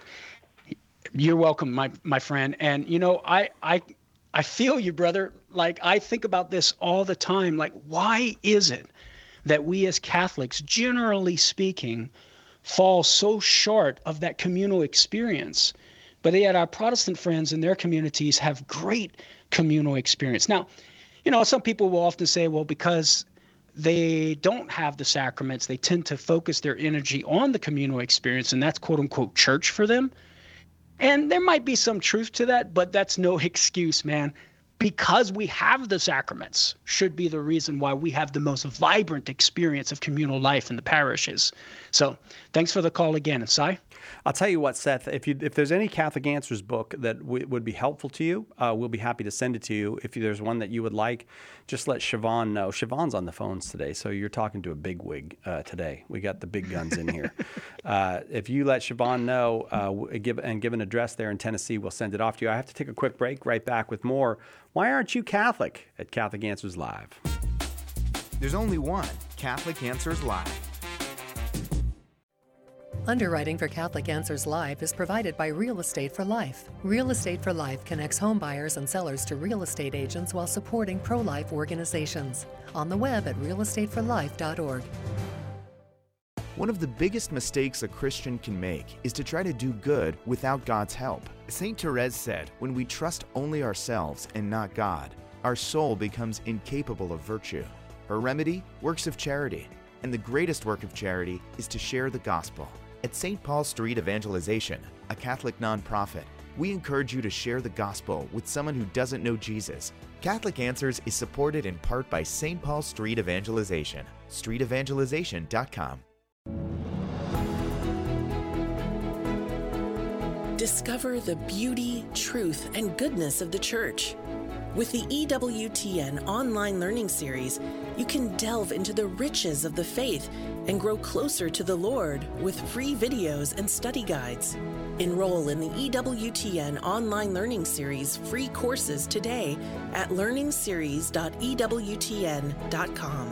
You're welcome, my my friend. And you know, I I I feel you, brother. Like I think about this all the time. Like, why is it that we as Catholics, generally speaking, fall so short of that communal experience? But yet our Protestant friends in their communities have great communal experience. Now, you know, some people will often say, well, because they don't have the sacraments, they tend to focus their energy on the communal experience, and that's quote unquote church for them. And there might be some truth to that, but that's no excuse, man. Because we have the sacraments should be the reason why we have the most vibrant experience of communal life in the parishes. So thanks for the call again. And Si? I'll tell you what, Seth, if you if there's any Catholic Answers book that w- would be helpful to you, uh, we'll be happy to send it to you. If there's one that you would like, just let Siobhan know. Siobhan's on the phones today, so you're talking to a bigwig uh, today. We got the big guns in here. uh, if you let Siobhan know uh, give, and give an address there in Tennessee, we'll send it off to you. I have to take a quick break, right back with more. Why aren't you Catholic at Catholic Answers Live? There's only one Catholic Answers Live. Underwriting for Catholic Answers Live is provided by Real Estate for Life. Real Estate for Life connects home buyers and sellers to real estate agents while supporting pro-life organizations. On the web at real estate for life dot org. One of the biggest mistakes a Christian can make is to try to do good without God's help. Saint Therese said, when we trust only ourselves and not God, our soul becomes incapable of virtue. Her remedy? Works of charity. And the greatest work of charity is to share the gospel. At Saint Paul Street Evangelization, a Catholic nonprofit, we encourage you to share the gospel with someone who doesn't know Jesus. Catholic Answers is supported in part by Saint Paul Street Evangelization, street evangelization dot com. Discover the beauty, truth, and goodness of the Church. With the E W T N online learning series, you can delve into the riches of the faith and grow closer to the Lord with free videos and study guides. Enroll in the E W T N online learning series free courses today at learning series dot e w t n dot com.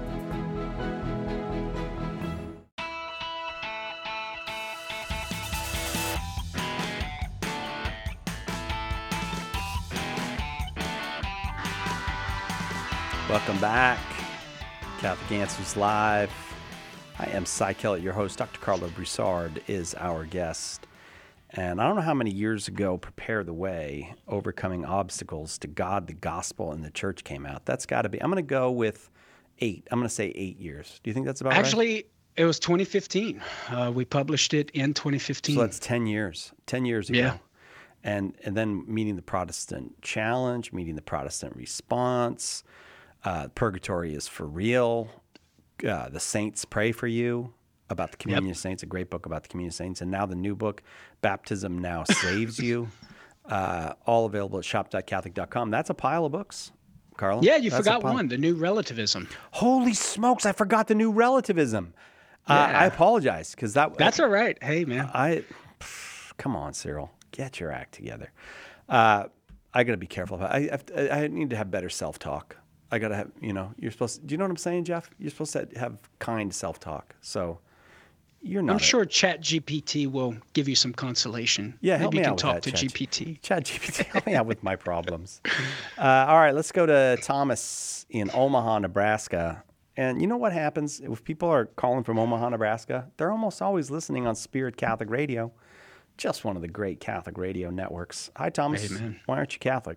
Welcome back. Catholic Answers Live. I am Cy Kellett, your host. Doctor Carlo Broussard is our guest. And I don't know how many years ago Prepare the Way, Overcoming Obstacles to God, the Gospel, and the Church came out. That's got to be, I'm going to go with eight. I'm going to say eight years. Do you think that's about Actually, right? Actually, it was twenty fifteen. Uh, we published it in twenty fifteen. So that's ten years. ten years ago. Yeah. And, and then meeting the Protestant challenge, meeting the Protestant response. Uh, Purgatory is for real. Uh, the Saints Pray for You, about the Communion yep. of Saints, a great book about the Communion of Saints. And now the new book, Baptism Now Saves You, uh, all available at shop dot catholic dot com. That's a pile of books, Carlo. Yeah, you That's forgot one, The New Relativism. Holy smokes, I forgot The New Relativism. Yeah. Uh, I apologize, because that... That's all right. Hey, man. I, pff, come on, Cyril. Get your act together. Uh, I got to be careful. I, I, I need to have better self-talk. I got to have, you know, you're supposed to, do you know what I'm saying, Jeff? You're supposed to have kind self-talk. So you're not. I'm sure Chat G P T will give you some consolation. Yeah, Maybe help me you can out talk with that, to Chat G P T. Chat G P T, help me out with my problems. Uh, all right, let's go to Thomas in Omaha, Nebraska. And you know what happens if people are calling from Omaha, Nebraska? They're almost always listening on Spirit Catholic Radio, just one of the great Catholic radio networks. Hi, Thomas. Amen. Why aren't you Catholic?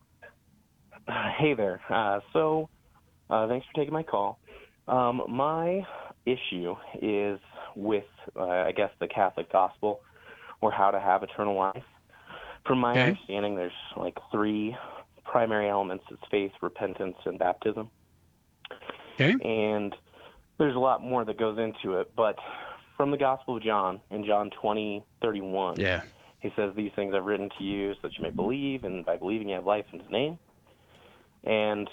Uh, hey there. Uh, so, uh, thanks for taking my call. Um, my issue is with, uh, I guess, the Catholic gospel, or how to have eternal life. From my okay. understanding, there's like three primary elements. It's faith, repentance, and baptism. Okay. And there's a lot more that goes into it. But from the Gospel of John, in John twenty thirty-one, yeah. he says, "These things I've written to you so that you may believe, and by believing you have life in his name." And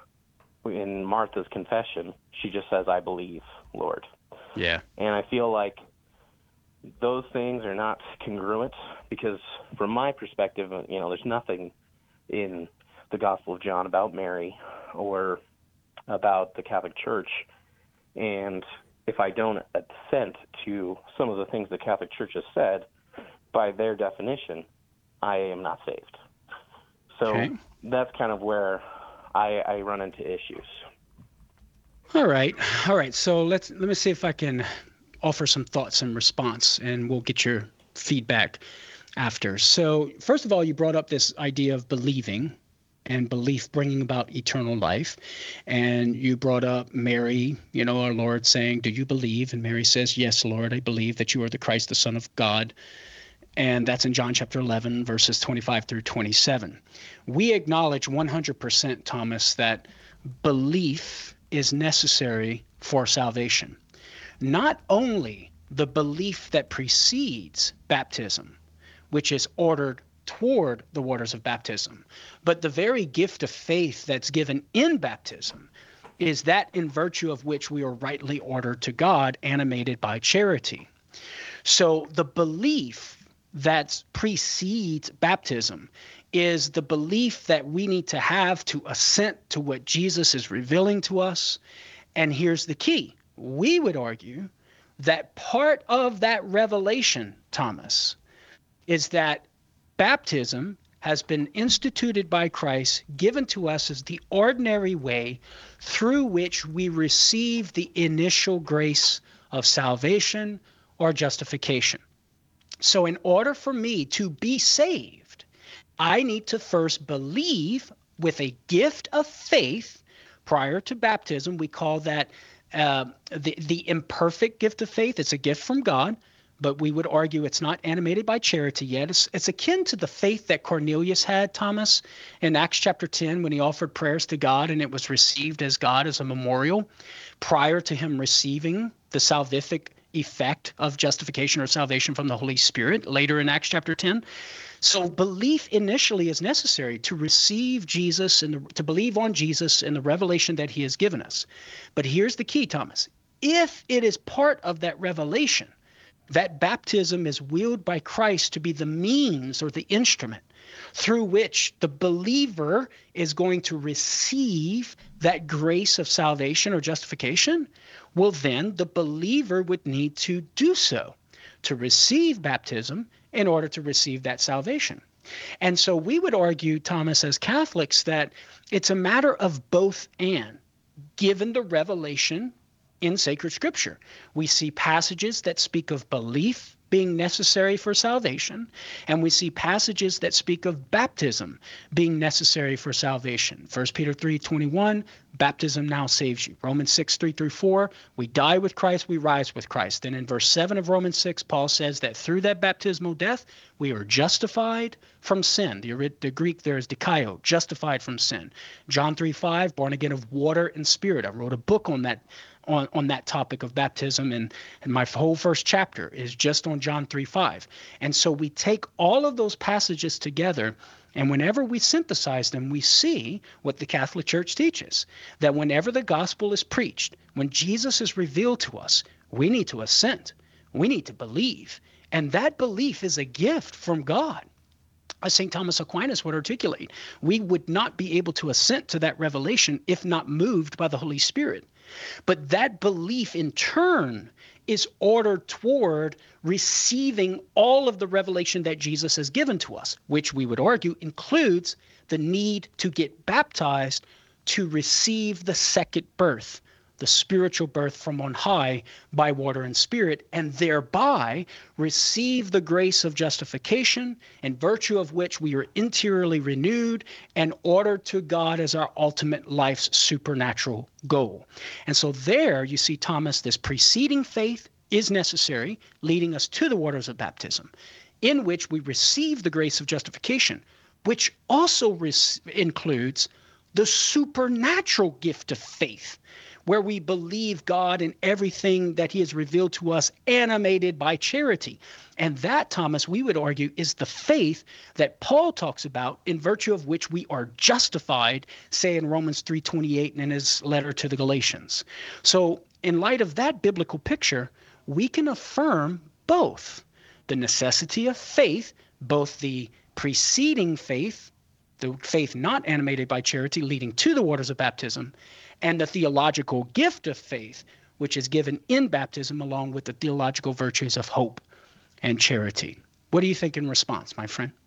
in Martha's confession, she just says, "I believe, Lord." Yeah. And I feel like those things are not congruent because from my perspective, you know, there's nothing in the Gospel of John about Mary or about the Catholic Church. And if I don't assent to some of the things the Catholic Church has said, by their definition, I am not saved. So okay. that's kind of where I, I run into issues. All right. All right. So let's let me see if I can offer some thoughts in response, and we'll get your feedback after. So first of all, you brought up this idea of believing and belief bringing about eternal life. And you brought up Mary, you know, our Lord saying, "Do you believe?" And Mary says, "Yes, Lord, I believe that you are the Christ, the Son of God." And that's in John chapter eleven, verses twenty-five through twenty-seven. We acknowledge one hundred percent, Thomas, that belief is necessary for salvation. Not only the belief that precedes baptism, which is ordered toward the waters of baptism, but the very gift of faith that's given in baptism is that in virtue of which we are rightly ordered to God, animated by charity. So the belief that precedes baptism is the belief that we need to have to assent to what Jesus is revealing to us. And here's the key. We would argue that part of that revelation, Thomas, is that baptism has been instituted by Christ, given to us as the ordinary way through which we receive the initial grace of salvation or justification. So in order for me to be saved, I need to first believe with a gift of faith prior to baptism. We call that uh, the, the imperfect gift of faith. It's a gift from God, but we would argue it's not animated by charity yet. It's, it's akin to the faith that Cornelius had, Thomas, in Acts chapter ten when he offered prayers to God and it was received as God as a memorial prior to him receiving the salvific effect of justification or salvation from the Holy Spirit later in Acts chapter ten. So belief initially is necessary to receive Jesus and the, to believe on Jesus and the revelation that he has given us. But here's the key, Thomas. If it is part of that revelation, that baptism is willed by Christ to be the means or the instrument through which the believer is going to receive that grace of salvation or justification, well, then the believer would need to do so to receive baptism in order to receive that salvation. And so we would argue, Thomas, as Catholics, that it's a matter of both and, given the revelation in sacred scripture. We see passages that speak of belief being necessary for salvation, and we see passages that speak of baptism being necessary for salvation. First Peter three twenty-one, baptism now saves you. Romans six, three through four, we die with Christ, we rise with Christ. Then in verse seven of Romans six, Paul says that through that baptismal death, we are justified from sin. The, the Greek there is dikaio, justified from sin. John three five, born again of water and spirit. I wrote a book on that on, on that topic of baptism, and, and my whole first chapter is just on John three five. And so we take all of those passages together, and whenever we synthesize them, we see what the Catholic Church teaches, that whenever the gospel is preached, when Jesus is revealed to us, we need to assent. We need to believe. And that belief is a gift from God. As Saint Thomas Aquinas would articulate, we would not be able to assent to that revelation if not moved by the Holy Spirit. But that belief in turn is ordered toward receiving all of the revelation that Jesus has given to us, which we would argue includes the need to get baptized to receive the second birth, the spiritual birth from on high by water and spirit, and thereby receive the grace of justification, in virtue of which we are interiorly renewed and ordered to God as our ultimate life's supernatural goal. And so there you see, Thomas, this preceding faith is necessary, leading us to the waters of baptism, in which we receive the grace of justification, which also res- includes the supernatural gift of faith, where we believe God in everything that he has revealed to us, animated by charity. And that, Thomas, we would argue, is the faith that Paul talks about, in virtue of which we are justified, say in Romans three twenty-eight and in his letter to the Galatians. So in light of that biblical picture, we can affirm both the necessity of faith, both the preceding faith, the faith not animated by charity leading to the waters of baptism, and the theological gift of faith, which is given in baptism along with the theological virtues of hope and charity. What do you think in response, my friend?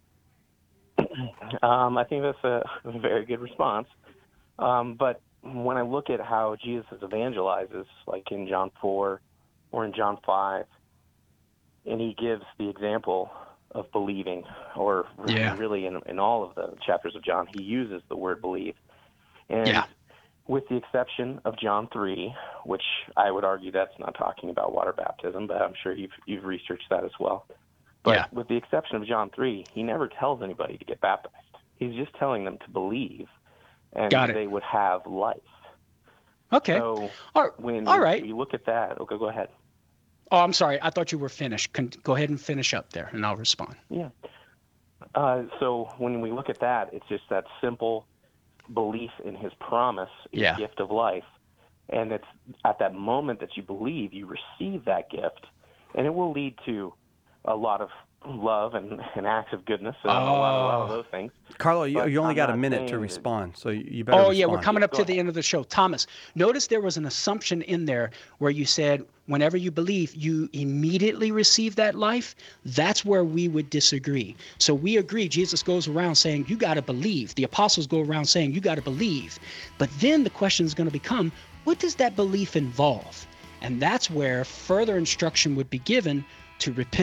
Um, I think that's a very good response. Um, but when I look at how Jesus evangelizes, like in John four or in John five, and he gives the example of believing, or really, yeah. really in, in all of the chapters of John, he uses the word believe. And yeah. with the exception of John three, which I would argue that's not talking about water baptism, but I'm sure you've you've researched that as well. But yeah. with the exception of John three, he never tells anybody to get baptized. He's just telling them to believe, and they would have life. Okay. So all, when all right. you look at that, okay, go ahead. Oh, I'm sorry. I thought you were finished. Con- go ahead and finish up there, and I'll respond. Yeah. Uh, so when we look at that, it's just that simple belief in his promise, his yeah. gift of life. And it's at that moment that you believe, you receive that gift, and it will lead to a lot of love and, and acts of goodness and oh. a, lot, a lot of those things. Carlo, you, you only I'm got a minute to respond, so you better Oh, respond. yeah, we're coming up to the end of the show. Thomas, notice there was an assumption in there where you said whenever you believe, you immediately receive that life. That's where we would disagree. So we agree Jesus goes around saying, you got to believe. The apostles go around saying, you got to believe. But then the question is going to become, what does that belief involve? And that's where further instruction would be given to repent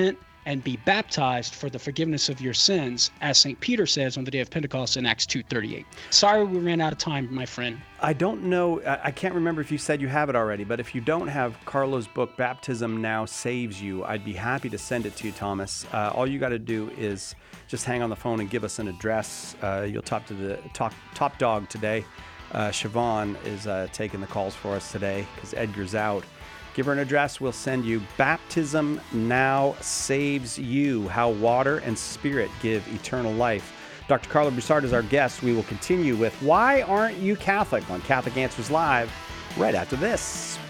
and be baptized for the forgiveness of your sins, as Saint Peter says on the day of Pentecost in Acts two thirty-eight. Sorry we ran out of time, my friend. I don't know, I can't remember if you said you have it already, but if you don't have Carlo's book, Baptism Now Saves You, I'd be happy to send it to you, Thomas. Uh, all you got to do is just hang on the phone and give us an address. Uh, you'll talk to the top, top dog today. Uh, Siobhan is uh, taking the calls for us today because Edgar's out. Give her an address. We'll send you Baptism Now Saves You, How Water and Spirit Give Eternal Life. Doctor Carlo Broussard is our guest. We will continue with Why Aren't You Catholic on Catholic Answers Live right after this.